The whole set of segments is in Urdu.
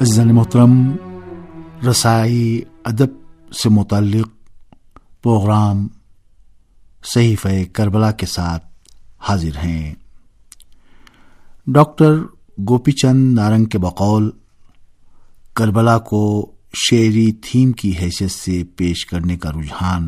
عزیزان محترم، رسائی ادب سے متعلق پروگرام صحیفہ کربلا کے ساتھ حاضر ہیں۔ ڈاکٹر گوپی چند نارنگ کے بقول کربلا کو شعری تھیم کی حیثیت سے پیش کرنے کا رجحان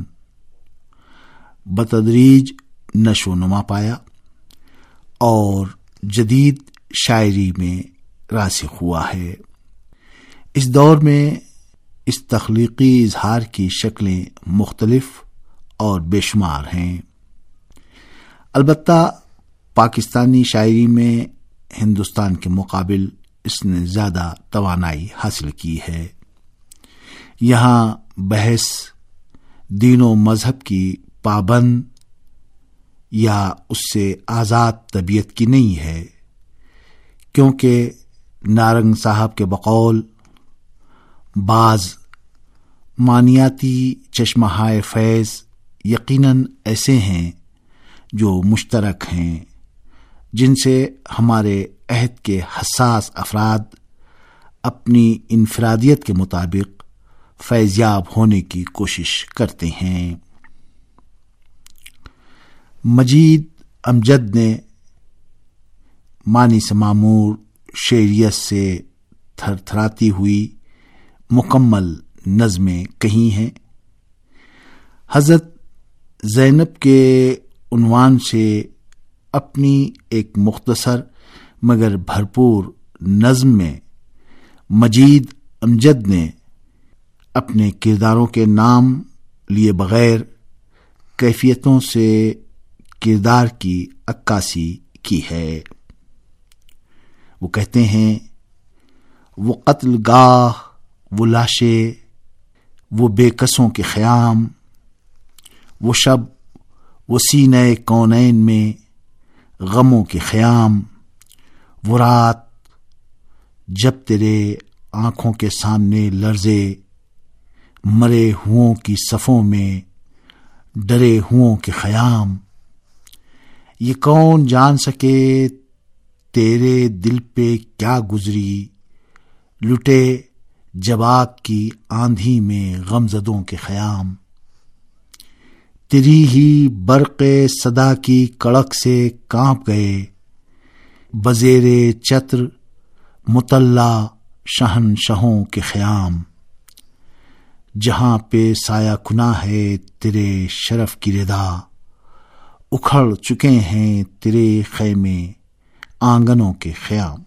بتدریج نشو و نما پایا اور جدید شاعری میں راسخ ہوا ہے۔ اس دور میں اس تخلیقی اظہار کی شکلیں مختلف اور بے شمار ہیں۔ البتہ پاکستانی شاعری میں ہندوستان کے مقابل اس نے زیادہ توانائی حاصل کی ہے۔ یہاں بحث دین و مذہب کی پابند یا اس سے آزاد طبیعت کی نہیں ہے، کیونکہ نارنگ صاحب کے بقول بعض معنیاتی چشمہائے فیض یقیناً ایسے ہیں جو مشترک ہیں، جن سے ہمارے عہد کے حساس افراد اپنی انفرادیت کے مطابق فیضیاب ہونے کی کوشش کرتے ہیں۔ مجید امجد نے معنی سے معمور شعریت سے تھر تھراتی ہوئی مکمل نظمیں کہی ہیں۔ حضرت زینب کے عنوان سے اپنی ایک مختصر مگر بھرپور نظم میں مجید امجد نے اپنے کرداروں کے نام لیے بغیر کیفیتوں سے کردار کی عکاسی کی ہے۔ وہ کہتے ہیں، وہ قتل گاہ، وہ لاشیں، وہ بے کسوں کے خیام، وہ شب، وہ سینہ کونین میں غموں کے خیام، وہ رات جب تیرے آنکھوں کے سامنے لرزے، مرے ہوں کی صفوں میں ڈرے ہوں کے خیام، یہ کون جان سکے تیرے دل پہ کیا گزری، لٹے جب آگ کی آندھی میں غمزدوں کے خیام، تیری ہی برق صدا کی کڑک سے کانپ گئے، بزیر چتر مطلع شہنشہوں کے خیام، جہاں پہ سایہ کنا ہے تیرے شرف کی ردا، اکھڑ چکے ہیں تیرے خیمے آنگنوں کے خیام۔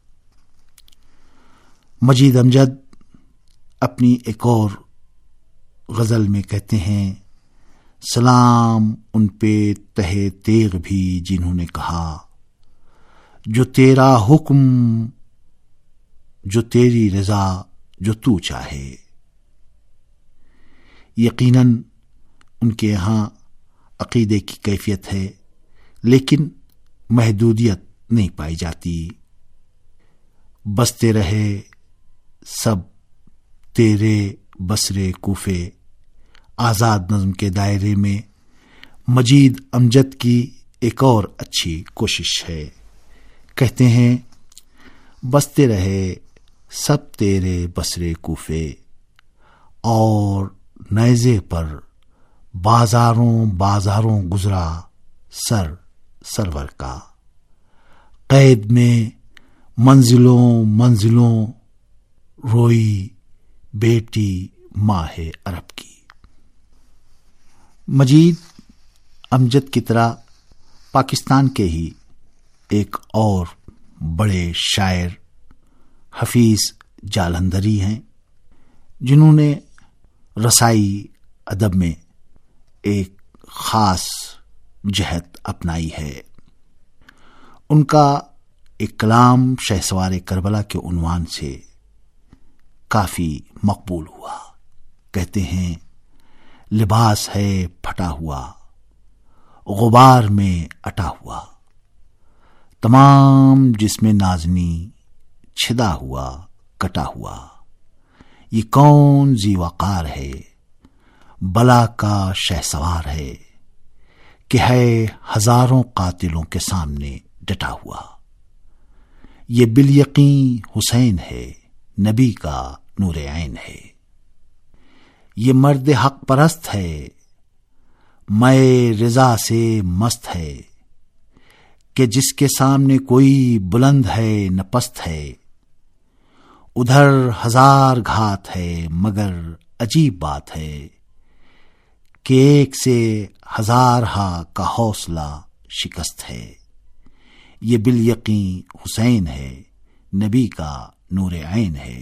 مجید امجد اپنی ایک اور غزل میں کہتے ہیں، سلام ان پہ تہے تیغ بھی جنہوں نے کہا، جو تیرا حکم، جو تیری رضا، جو تو چاہے۔ یقیناً ان کے یہاں عقیدے کی کیفیت ہے، لیکن محدودیت نہیں پائی جاتی۔ بستے رہے سب تیرے بسرے کوفے، آزاد نظم کے دائرے میں مجید امجد کی ایک اور اچھی کوشش ہے۔ کہتے ہیں، بستے رہے سب تیرے بسرے کوفے، اور نیزے پر بازاروں بازاروں گزرا سرور کا، قید میں منزلوں منزلوں روئی بیٹی ماہ عرب کی۔ مجید امجد کی طرح پاکستان کے ہی ایک اور بڑے شاعر حفیظ جالندھری ہیں، جنہوں نے رسائی ادب میں ایک خاص جہت اپنائی ہے۔ ان کا ایک کلام شہسوار کربلا کے عنوان سے کافی مقبول ہوا۔ کہتے ہیں، لباس ہے پھٹا ہوا، غبار میں اٹا ہوا، تمام جسم نازنی چھدا ہوا کٹا ہوا، یہ کون ذی وقار ہے، بلا کا شہسوار ہے، کہ ہے ہزاروں قاتلوں کے سامنے ڈٹا ہوا، یہ بالیقین حسین ہے، نبی کا نور عین ہے۔ یہ مرد حق پرست ہے، میں رضا سے مست ہے، کہ جس کے سامنے کوئی بلند ہے نہ پست ہے۔ ادھر ہزار گھات ہے مگر عجیب بات ہے، کہ ایک سے ہزارہا کا حوصلہ شکست ہے۔ یہ بالیقین حسین ہے، نبی کا نور عین ہے۔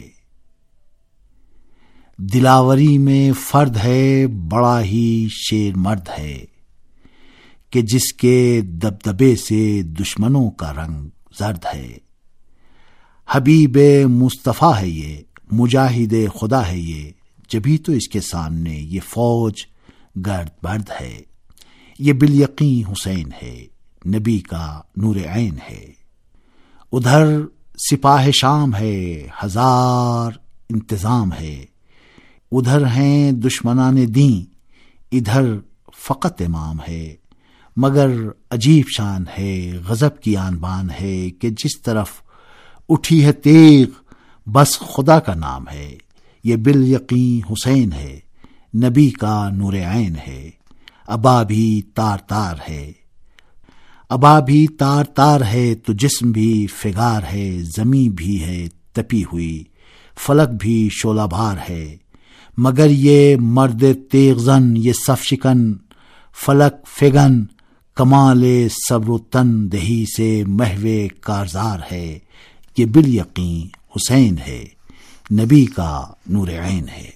دلاوری میں فرد ہے، بڑا ہی شیر مرد ہے، کہ جس کے دبدبے سے دشمنوں کا رنگ زرد ہے۔ حبیب مصطفیٰ ہے یہ، مجاہد خدا ہے یہ، جبھی تو اس کے سامنے یہ فوج گرد برد ہے۔ یہ بالیقین حسین ہے، نبی کا نور عین ہے۔ ادھر سپاہ شام ہے، ہزار انتظام ہے، ادھر ہیں دشمنان دین، ادھر فقط امام ہے۔ مگر عجیب شان ہے، غضب کی آن بان ہے، کہ جس طرف اٹھی ہے تیغ بس خدا کا نام ہے۔ یہ بالیقین حسین ہے، نبی کا نور عین ہے۔ ابا بھی تار تار ہے، ابا بھی تار تار ہے، تو جسم بھی فگار ہے، زمیں بھی ہے تپی ہوئی، فلک بھی شعلہ بار ہے۔ مگر یہ مرد تیغ زن، یہ صف شکن فلک فگن، کمال صبر و تن دہی سے محو کارزار ہے۔ یہ بالیقین حسین ہے، نبی کا نور عین ہے۔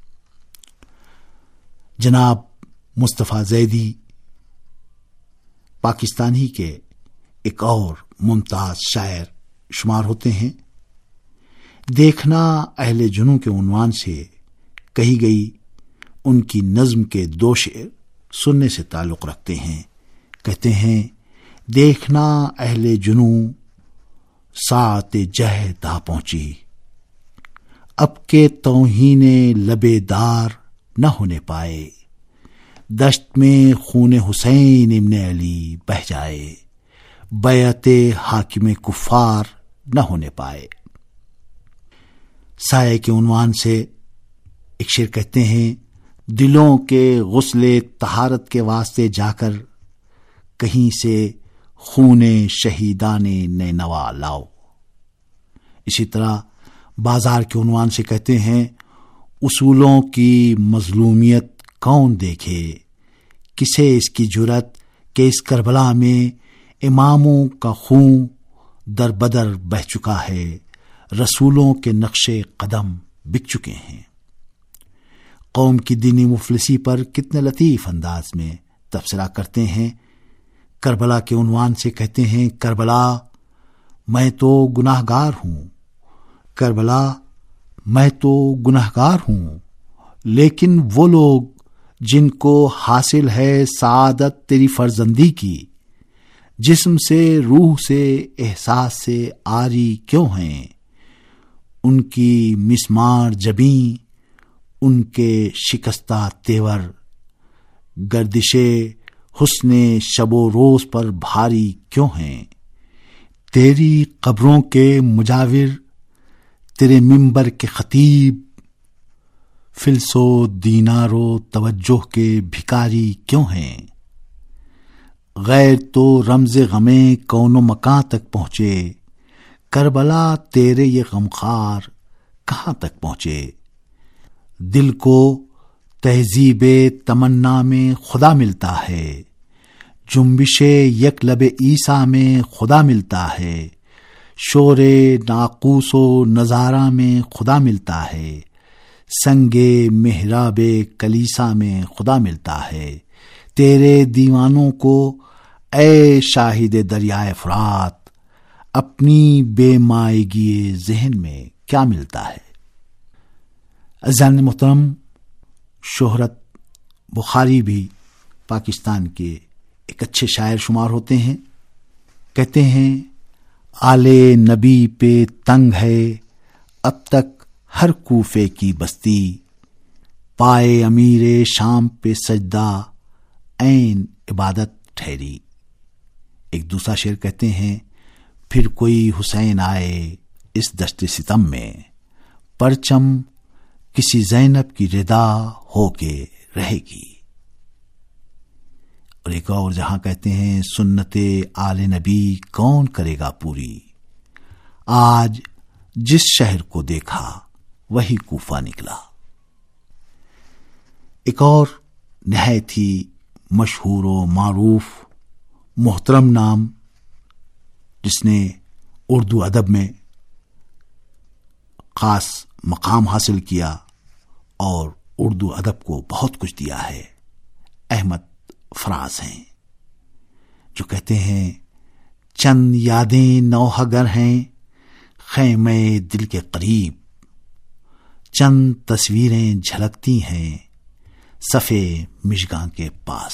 جناب مصطفیٰ زیدی پاکستانی کے ایک اور ممتاز شاعر شمار ہوتے ہیں۔ دیکھنا اہل جنوں کے عنوان سے کہی گئی ان کی نظم کے دو شعر سننے سے تعلق رکھتے ہیں۔ کہتے ہیں، دیکھنا اہل جنوں ساعت جہد آ پہنچی، اب کے توہین لبے دار نہ ہونے پائے، دشت میں خون حسین ابن علی بہہ جائے، بیعت حاکم کفار نہ ہونے پائے۔ سائے کے عنوان سے ایک شعر کہتے ہیں، دلوں کے غسل طہارت کے واسطے جا کر کہیں سے خون شہیدان نینوا لاؤ۔ اسی طرح بازار کے عنوان سے کہتے ہیں، اصولوں کی مظلومیت کون دیکھے، کسے اس کی جرت کہ اس کربلا میں اماموں کا خون در بدر بہہ چکا ہے، رسولوں کے نقش قدم بک چکے ہیں۔ قوم کی دینی مفلسی پر کتنے لطیف انداز میں تبصرہ کرتے ہیں۔ کربلا کے عنوان سے کہتے ہیں، کربلا میں تو گناہ گار ہوں، کربلا میں تو گناہ گار ہوں، لیکن وہ لوگ جن کو حاصل ہے سعادت تیری فرزندی کی، جسم سے روح سے احساس سے عاری کیوں ہیں، ان کی مسمار جبیں ان کے شکستہ تیور، گردش حسن شب و روز پر بھاری کیوں ہیں، تیری قبروں کے مجاور تیرے منبر کے خطیب، فلس و دینار و توجہ کے بھکاری کیوں ہیں، غیر تو رمز غمیں کون و مکاں تک پہنچے، کربلا تیرے یہ غمخوار کہاں تک پہنچے، دل کو تہذیب تمنا میں خدا ملتا ہے، جنبش یک لب عیسیٰ میں خدا ملتا ہے، شور ناقوس و نظارہ میں خدا ملتا ہے، سنگ محراب کلیسا میں خدا ملتا ہے، تیرے دیوانوں کو اے شاہد دریائے فرات، اپنی بے مائگی ذہن میں کیا ملتا ہے۔ عزیزان محترم، شہرت بخاری بھی پاکستان کے ایک اچھے شاعر شمار ہوتے ہیں۔ کہتے ہیں، آل نبی پہ تنگ ہے اب تک ہر کوفے کی بستی، پائے امیر شام پہ سجدہ عین عبادت ٹھہری۔ ایک دوسرا شعر کہتے ہیں، پھر کوئی حسین آئے اس دشت ستم میں، پرچم کسی زینب کی ردا ہو کے رہے گی۔ اور ایک اور جہاں کہتے ہیں سنت آل نبی کون کرے گا پوری، آج جس شہر کو دیکھا وہی کوفہ نکلا۔ ایک اور نہایت ہی مشہور و معروف محترم نام جس نے اردو ادب میں خاص مقام حاصل کیا اور اردو ادب کو بہت کچھ دیا ہے، احمد فراز ہیں، جو کہتے ہیں چند یادیں نوحہ گر ہیں خیمے دل کے قریب، چند تصویریں جھلکتی ہیں صفے مژگاں کے پاس۔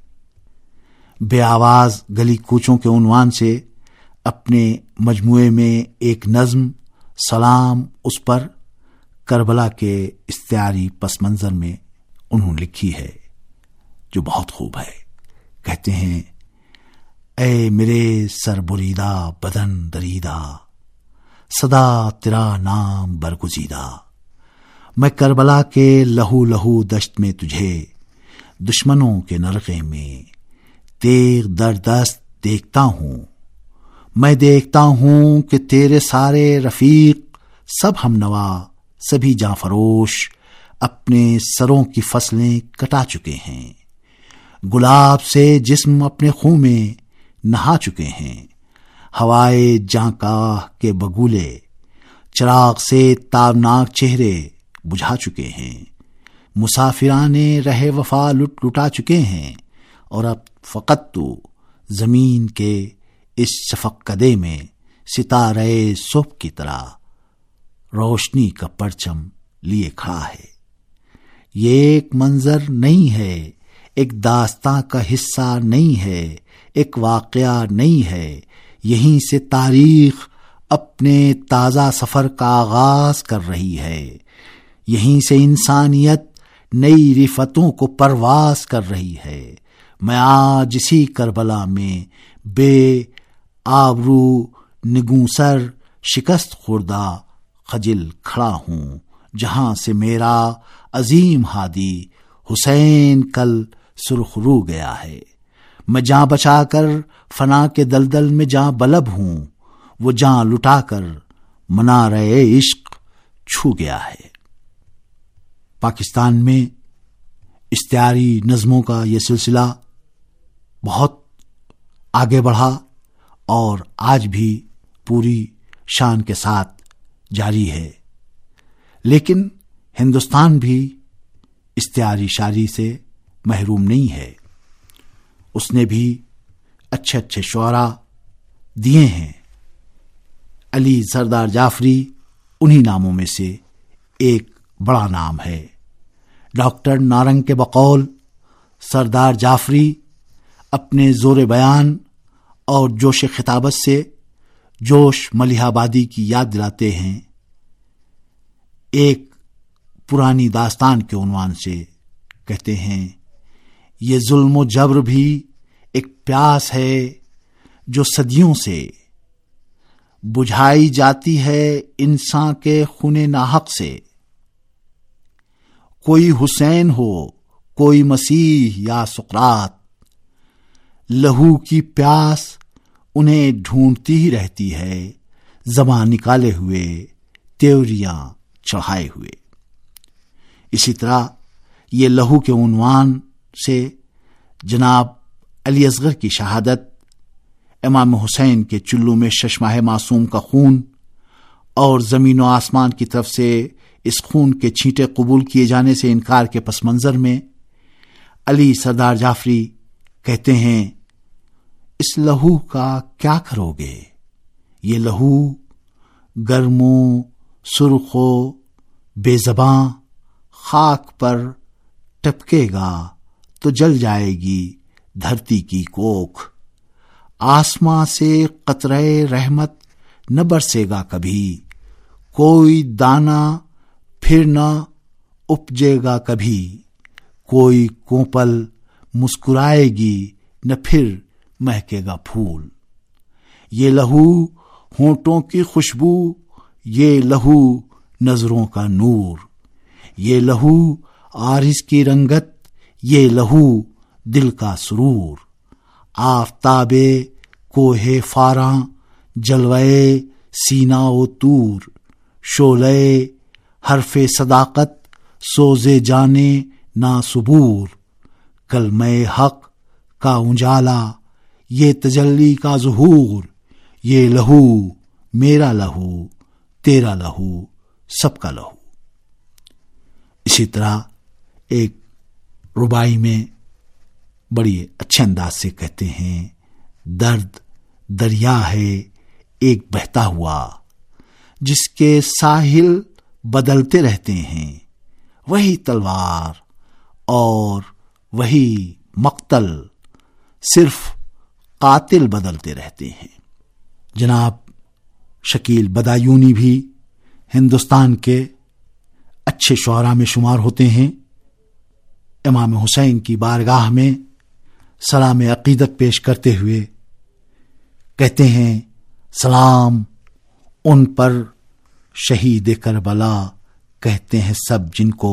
بے آواز گلی کوچوں کے عنوان سے اپنے مجموعے میں ایک نظم سلام اس پر کربلا کے استعاری پس منظر میں انہوں نے لکھی ہے، جو بہت خوب ہے۔ کہتے ہیں اے میرے سر بریدہ بدن دریدہ، صدا تیرا نام برگزیدہ، میں کربلا کے لہو لہو دشت میں تجھے دشمنوں کے نرغے میں تیغ در دست دیکھتا ہوں، میں دیکھتا ہوں کہ تیرے سارے رفیق سب ہم نوا سبھی جاں فروش اپنے سروں کی فصلیں کٹا چکے ہیں، گلاب سے جسم اپنے خون میں نہا چکے ہیں، ہوائے جاں کاہ کے بگولے چراغ سے تابناک چہرے بجھا چکے ہیں، مسافران رہ وفا لٹا چکے ہیں، اور اب فقط تو زمین کے اس شفق کدے میں ستارے صبح کی طرح روشنی کا پرچم لیے کھڑا ہے۔ یہ ایک منظر نہیں ہے، ایک داستاں کا حصہ نہیں ہے، ایک واقعہ نہیں ہے، یہیں سے تاریخ اپنے تازہ سفر کا آغاز کر رہی ہے، یہیں سے انسانیت نئی رفتوں کو پرواز کر رہی ہے۔ میں آج اسی کربلا میں بے آبرو نگونسر شکست خوردہ خجل کھڑا ہوں، جہاں سے میرا عظیم ہادی حسین کل سرخ رو گیا ہے۔ میں جاں بچا کر فنا کے دلدل میں جاں بلب ہوں، وہ جاں لٹا کر منارے عشق چھو گیا ہے۔ پاکستان میں اشتعاری نظموں کا یہ سلسلہ بہت آگے بڑھا اور آج بھی پوری شان کے ساتھ جاری ہے، لیکن ہندوستان بھی اشتعاری شاعری سے محروم نہیں ہے۔ اس نے بھی اچھے اچھے شعراء دیے ہیں۔ علی سردار جعفری انہی ناموں میں سے ایک بڑا نام ہے۔ ڈاکٹر نارنگ کے بقول سردار جعفری اپنے زور بیان اور جوش خطابت سے جوش ملیح آبادی کی یاد دلاتے ہیں۔ ایک پرانی داستان کے عنوان سے کہتے ہیں یہ ظلم و جبر بھی ایک پیاس ہے جو صدیوں سے بجھائی جاتی ہے انسان کے خون ناحق سے، کوئی حسین ہو کوئی مسیح یا سقراط، لہو کی پیاس انہیں ڈھونڈتی ہی رہتی ہے، زبان نکالے ہوئے تیوریاں چڑھائے ہوئے۔ اسی طرح یہ لہو کے عنوان سے جناب علی اصغر کی شہادت، امام حسین کے چلو میں ششماہ معصوم کا خون اور زمین و آسمان کی طرف سے اس خون کے چھینٹے قبول کیے جانے سے انکار کے پس منظر میں علی سردار جعفری کہتے ہیں اس لہو کا کیا کرو گے، یہ لہو گرم و سرخ و بے زباں خاک پر ٹپکے گا تو جل جائے گی دھرتی کی کوکھ، آسماں سے قطرہ رحمت نہ برسے گا کبھی، کوئی دانہ پھر نہ اپجے گا کبھی، کوئی کوپل مسکرائے گی نہ پھر مہکے گا پھول، یہ لہو ہونٹوں کی خوشبو، یہ لہو نظروں کا نور، یہ لہو عارض کی رنگت، یہ لہو دل کا سرور، آفتاب کوہ فاراں جلوے سینہ و طور، شعلے حرف صداقت سوزے جانے نا صبور، کلمہ حق کا اجالا یہ تجلی کا ظہور، یہ لہو میرا لہو تیرا لہو سب کا لہو۔ اسی طرح ایک ربائی میں بڑی اچھے انداز سے کہتے ہیں، درد دریا ہے ایک بہتا ہوا، جس کے ساحل بدلتے رہتے ہیں، وہی تلوار اور وہی مقتل، صرف قاتل بدلتے رہتے ہیں۔ جناب شکیل بدایونی بھی ہندوستان کے اچھے شعراء میں شمار ہوتے ہیں۔ امام حسین کی بارگاہ میں سلام عقیدت پیش کرتے ہوئے کہتے ہیں، سلام ان پر شہید کربلا کہتے ہیں سب جن کو،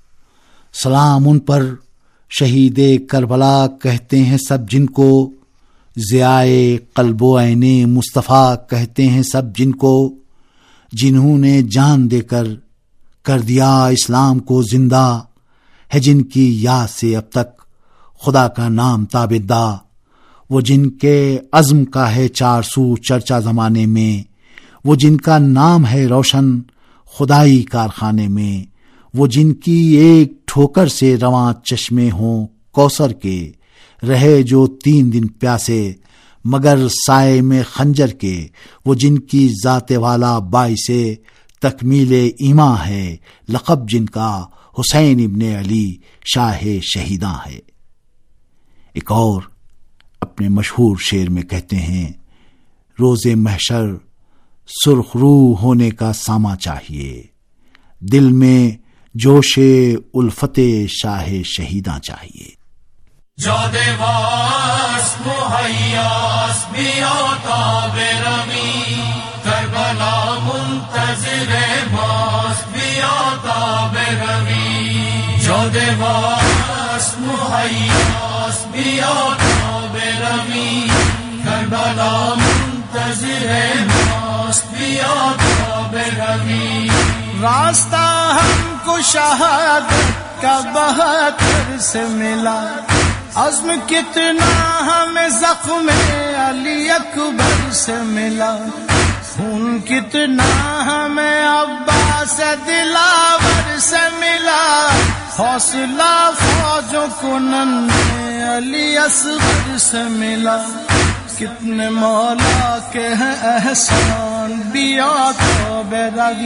سلام ان پر شہید کربلا کہتے ہیں سب جن کو، ضیائے قلب و عین مصطفیٰ کہتے ہیں سب جن کو، جنہوں نے جان دے کر دیا اسلام کو زندہ، ہے جن کی یاد سے اب تک خدا کا نام تابدہ، وہ جن کے عزم کا ہے 400 چرچا زمانے میں، وہ جن کا نام ہے روشن خدائی کارخانے میں، وہ جن کی ایک ٹھوکر سے رواں چشمے ہوں کوثر کے، رہے جو 3 دن پیاسے مگر سائے میں خنجر کے، وہ جن کی ذات والا باعث تکمیل ایمان ہے، لقب جن کا حسین ابن علی شاہ شہیداں ہے۔ ایک اور اپنے مشہور شعر میں کہتے ہیں، روز محشر سرخ روح ہونے کا ساما چاہیے، دل میں جوش الفت شاہ شہیداں چاہیے۔ جاد واس مہیاس بیا تاب رمی، کربلا منتظر ماس بیا تاب رمی، جاد واس مہیاس بیا تاب رمی، کربلا منتظر ماس بیا تاب رمی، راستہ ہم کو شہادت کا 72 سے ملا، عزم کتنا ہمیں زخم علی اکبر سے ملا، خون کتنا ہمیں عباس دلاور سے ملا، حوصلہ فوجوں کو ننھے علی اصغر سے ملا، کتنے مولا کے ہیں احسان بیا توب روی،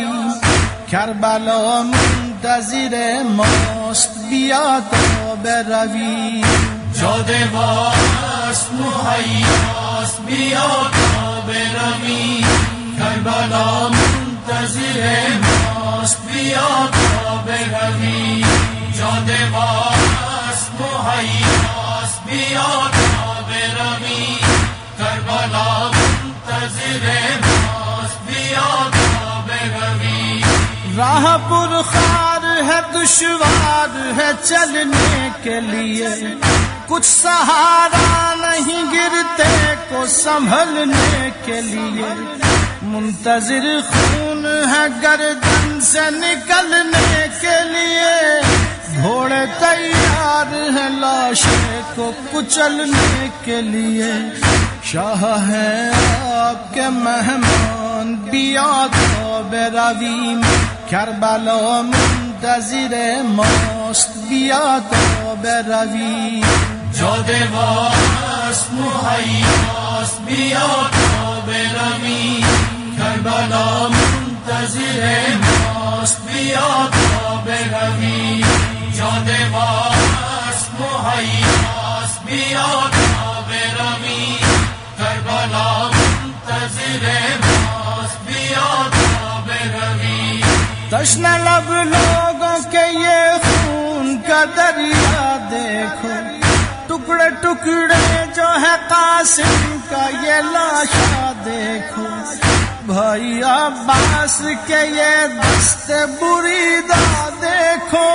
کربلا منتظر ماست بیا توب روی، جاد واس مہیاس بیا تاب رمی، کربلا منتظر ماست بیا تاب رمی، جاد واس مہیاس بیا تاب رمی، کربلا منتظر ماست بیا تاب رمی، راہ پر خار ہے دشوار ہے چلنے کے لیے، کچھ سہارا نہیں گرتے کو سنبھلنے کے لیے، منتظر خون ہے گردن سے نکلنے کے لیے، گھوڑے تیار ہیں لاشیں کو کچلنے کے لیے، شاہ ہیں آپ کے مہمان بیا توب روی، کربلا منتظر ماست بیا توب روی، جاد واس مہیاس بیا تاب رمی، کربلا منتظر ماست بیا تاب رمی، جاد واس مہیاس بیا تاب رمی، کربلا منتظر ماست بیا تاب رمی، تشنہ لب لوگوں کے یہ خون کا دریا دیکھو، ٹکڑے ٹکڑے جو ہے قاسم کا یہ لاشا دیکھو، بھائی عباس کے یہ دست بریدہ دیکھو،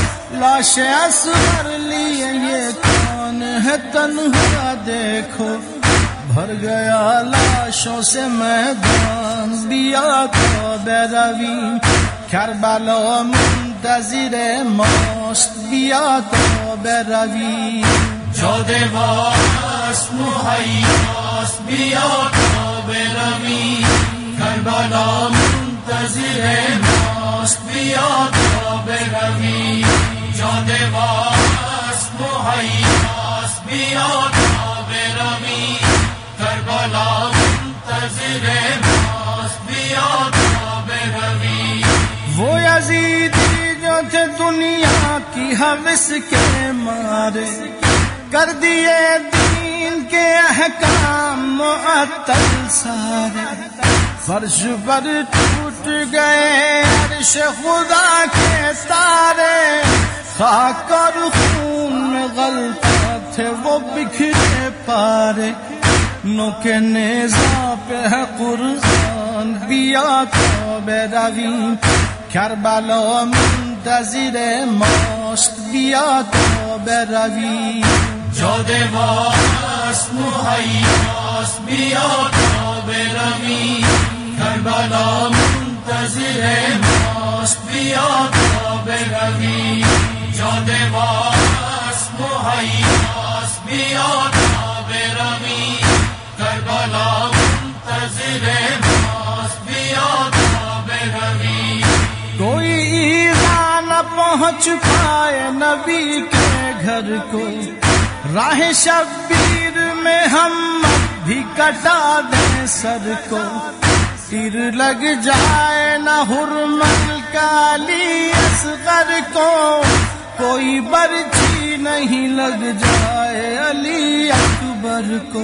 لاش اصغر لیے یہ کون ہے تنہا دیکھو، بھر گیا لاشوں سے میدان بیا تو بے روی، کربلا منتظر ماست بیا تو بے روی، جود واسط مہیاست بیا تو بے روی، کربلا منتظر ماست بیا تو بے روی، جود واسط مہیاست بیا تو بے روی، کربلا منتظر ماست بیا تو بے روی۔ وہ یزیدی جو تھے دنیا کی ہوس کے مارے، کر دیے دین کے احکام معطل سارے، فرش پر ٹوٹ گئے عرش خدا کے تارے، خاک اور خون میں غلطہ تھے وہ بکھرے پارے، نوک نیزہ پہ ہے قرآن بیا تو بے روی، کربلا منتظر ماست بیا تو بے روی، جود واسط مہیاست بیا تو بے روی، کربلا منتظر ماست بیا تو بے روی، جود واسط مہیاست بیا تو بے روی، کربلا منتظر ماست بیا تو بے روی۔ کوئی ایذا نہ پہنچ پائے نبی کے گھر کو، راہ شبیر میں ہم بھی کٹا دیں سر کو، تیر لگ جائے نہ حرمل کا علی اصغر کو، کوئی برچھی نہیں لگ جائے علی اکبر کو،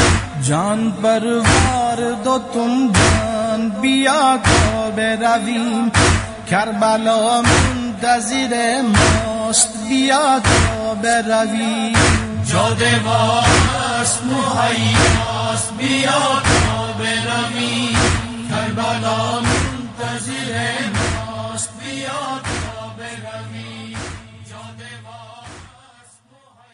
جان پر وار دو تم جان بیا تو بے روی، کربلا منتظر ماست بیا تو بے روی، جود واسط مہیاست بیا تو بے روی، کربلا منتظر ماست بیا